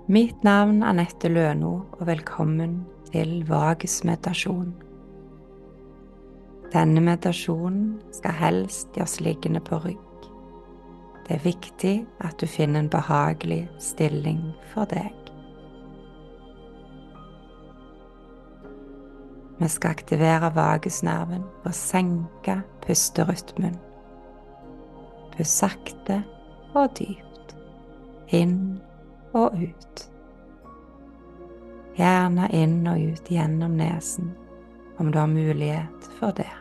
Mitt navn er Anette Løno, og velkommen til Vagus meditasjon. Denne meditasjonen skal helst gjøres liggende på rygg. Det er viktig at du finner en behagelig stilling for deg. Vi skal aktivere vagusnerven og senke pusterytmen. Pust sakte og dypt, inn og ut. Gjerne inn og ut gjennom nesen, om du har mulighet for det.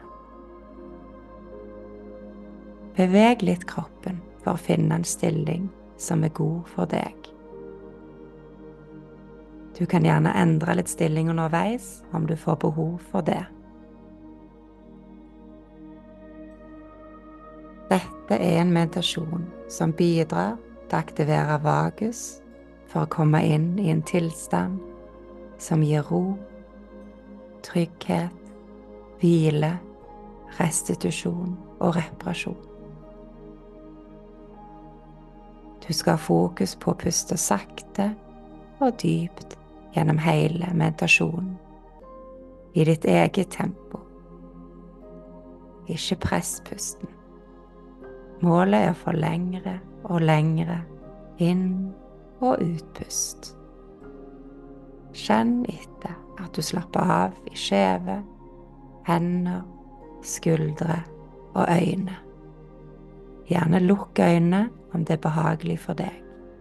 Beveg litt kroppen for å finne en stilling som er god for deg. Du kan gjerne endre litt stilling underveis om du får behov for det. Dette er en meditasjon som bidrar til å aktivere vagus for å komme inn i en tilstand som gir ro, trygghet, hvile, restitusjon og reparasjon. Du skal ha fokus på å puste sakte og dypt gjennom hele meditasjonen, i ditt eget tempo. Ikke press pusten. Målet er å få lengre og lengre inn- og utpust. Kjenn etter at du slapper av i skjeve, hender, skuldre og øyne. Gjerne lukk øynene om det er behagelig for deg.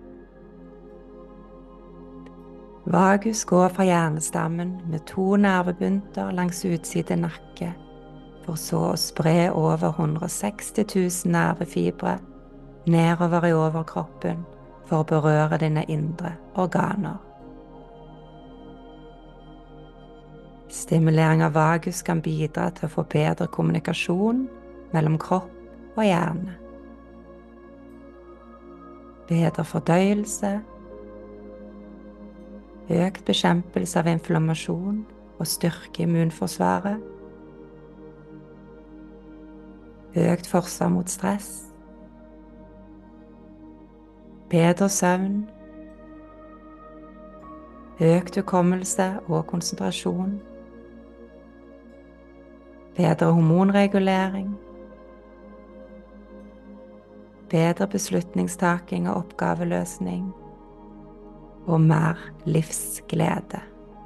Vagus går fra hjernestammen med 2 nervebunter langs utsiden nakke, for så å spre over 160 000 nervefibre nedover i overkroppen for å berøre dine indre organer. Stimulering av vagus kan bidra til å få bedre kommunikasjon mellom kropp og hjerne. Bedre fordøyelse, økt bekjempelse av inflammasjon og styrke immunforsvaret, økt forsvar mot stress, bedre søvn, økt hukommelse og konsentrasjon, bedre hormonregulering, bedre beslutningstaking og oppgaveløsning, og mer livsglede.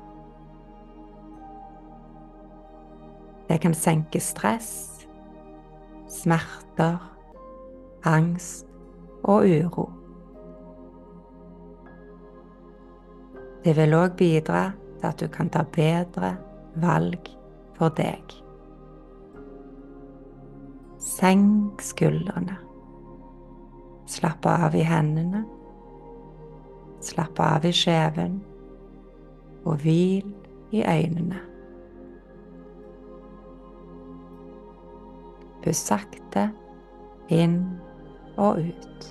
Det kan senke stress, smerter, angst og uro. Det vil også bidra til at du kan ta bedre valg for deg. Senk skuldrene. Slapp av i hendene. Slapp av i kjeven. Og hvil i øynene. Pust sakte inn og ut.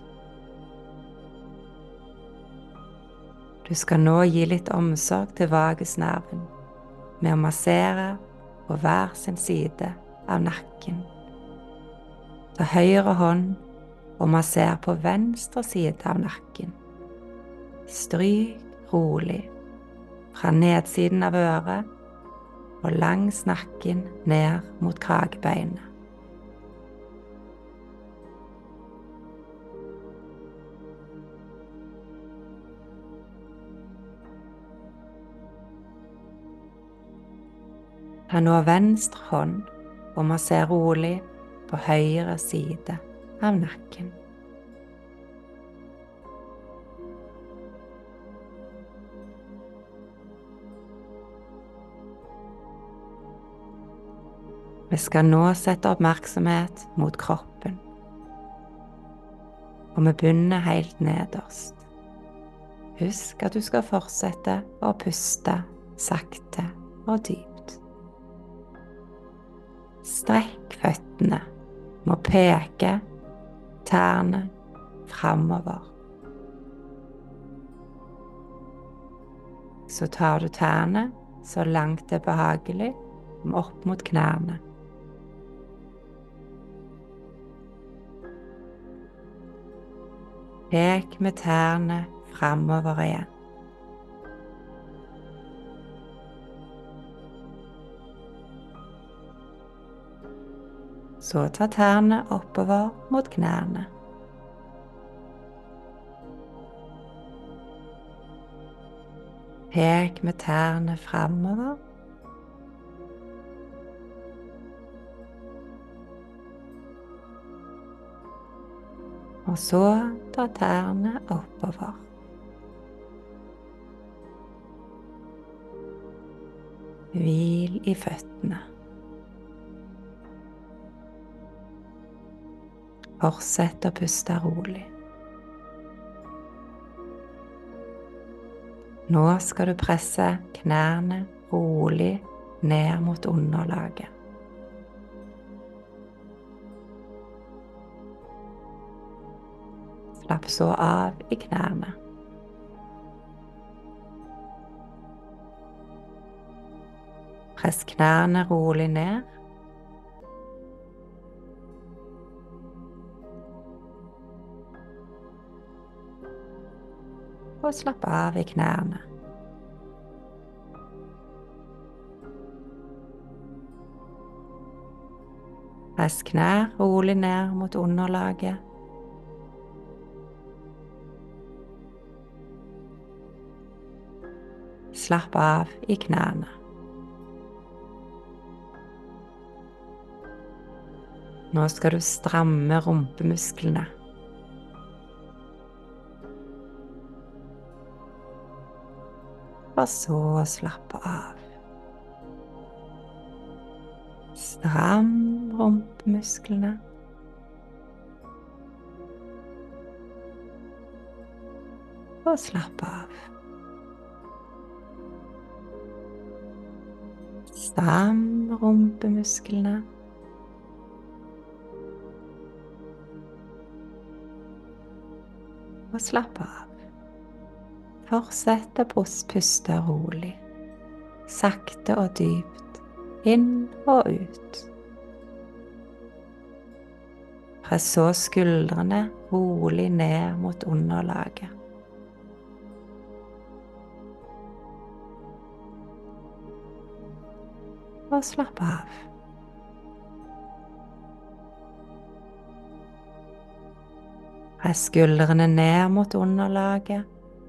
Du skal nå gi litt omsorg til vagusnerven med å massere på hver sin side av nakken. Ta høyre hånd og masser på venstre side av nakken. Stryk rolig fra nedsiden av øret og langs nakken ned mot kragebeinet. Ta nå venstre hånd og masser rolig på høyre side av nakken. Vi skal nå sette oppmerksomhet mot kroppen, og vi begynner helt nederst. Husk at du skal fortsette å puste sakte og dypt. Strekk føttene med å peke tærne framover. Så tar du tærne så langt det er behagelig, opp mot knærne. Pek med tærne framover igjen. Så ta tærne oppover mot knærne. Pek med tærne fremover. Og så ta tærne oppover. Hvil i føttene. Fortsett å puste rolig. Nå skal du presse knærne rolig ned mot underlaget. Slapp så av i knærne. Press knærne rolig ned. Og slapp av i knærne. Press knær rolig ned mot underlaget. Slapp av i knærne. Nå skal du stramme rumpemusklene. Og så slappe av. Stram rumpemusklene. Og slapp av. Stram rumpemusklene. Og slapp av. Fortsett å puste rolig, sakte og dypt, inn og ut. Press så skuldrene rolig ned mot underlaget. Og slapp av. Press skuldrene ned mot underlaget.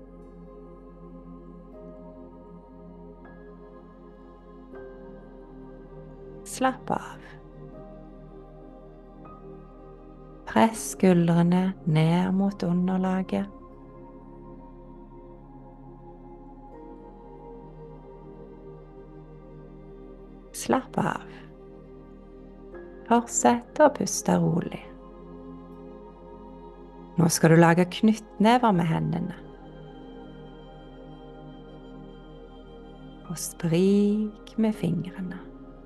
Slapp av. Press skuldrene ned mot underlaget. Slapp av. Fortsett å puste rolig. Nå skal du lage knyttnever med hendene. Og strik med fingrene.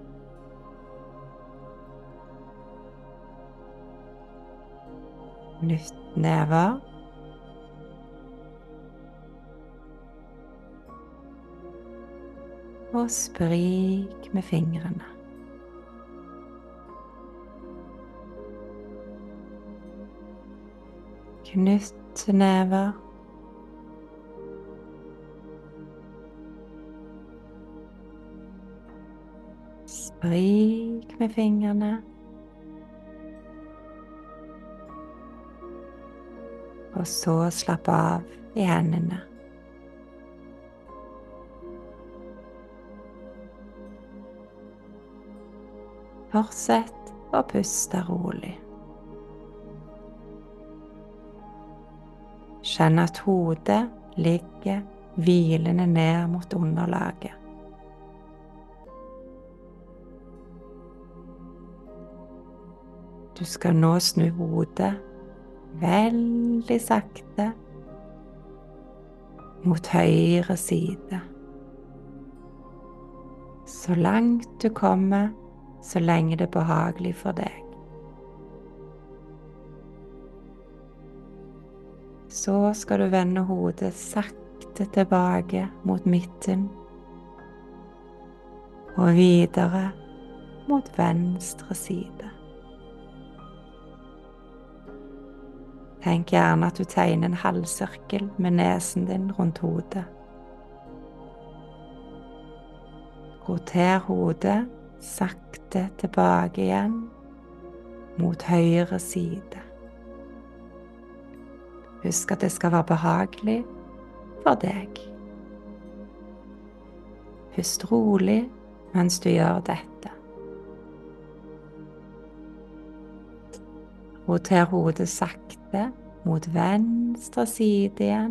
Knyttnever. Og sprik med fingrene. Knyttnever. Sprik med fingrene. Og så slapp av i hendene. Fortsett å puste rolig. Kjenn at hodet ligger hvilende ned mot underlaget. Du skal nå snu hodet veldig sakte mot høyre side. Så langt du kommer, så lenge det er behagelig for deg. Så skal du vende hodet sakte tilbake mot midten og videre mot venstre side. Tenk gjerne at du tegner en halvsirkel med nesen din rundt hodet. Roter hodet sakte tilbake igjen mot høyre side. Husk at det skal være behagelig for deg. Pust rolig mens du gjør dette. Roter hodet sakte mot venstre side igjen.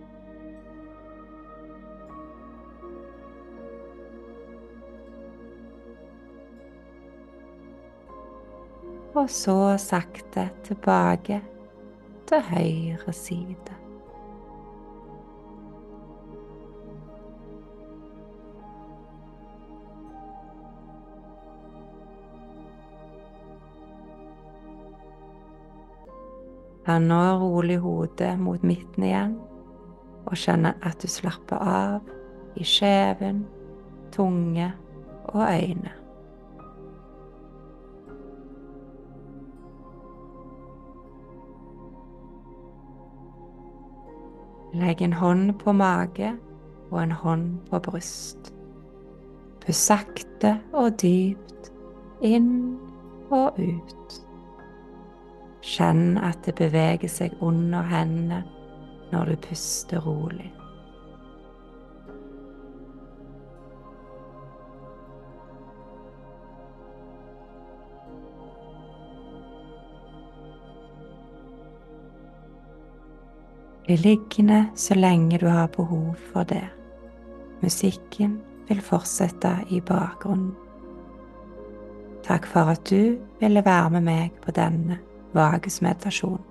Og så sakte tilbake til høyre side. Ta nå rolig hodet mot midten igjen, og kjenne at du slapper av i kjeven, tunge og øyne. Legg en hånd på mage og en hånd på bryst. Pust sakte og dypt inn og ut. Kjenn at det beveger seg under hendene når du puster rolig. Bli liggende så lenge du har behov for det. Musikken vil fortsette i bakgrunnen. Takk for at du ville være med meg på denne vagesmeditasjonen.